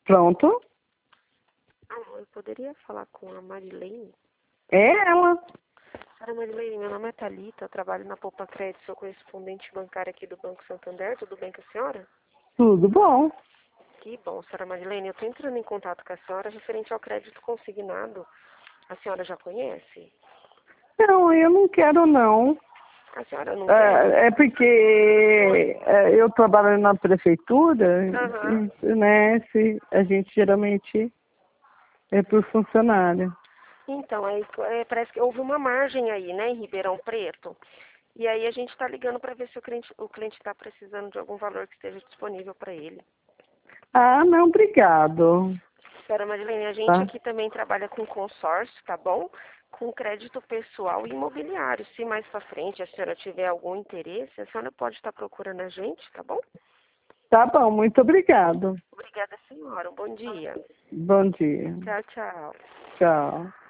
Pronto. Alô, eu poderia falar com a Marilene? É ela. Senhora Marilene, meu nome é Thalita, eu trabalho na Poupa Crédito, sou correspondente bancária aqui do Banco Santander, tudo bem com a senhora? Tudo bom. Que bom, senhora Marilene, eu estou entrando em contato com a senhora referente ao crédito consignado. A senhora já conhece? Não, eu não quero não. A senhora não quer? É porque eu trabalho na prefeitura, Aham. né? A gente geralmente é por funcionário. Então, parece que houve uma margem aí, né, em Ribeirão Preto. E aí a gente está ligando para ver se o cliente está precisando de algum valor que esteja disponível para ele. Ah, não, obrigado. Senhora Marilene, a gente Tá, aqui também trabalha com consórcio, tá bom? Com crédito pessoal e imobiliário. Se mais para frente a senhora tiver algum interesse, a senhora pode estar procurando a gente, tá bom? tá bom, muito obrigado. Obrigada, senhora. Um bom dia. Bom dia. Tchau, tchau. Tchau.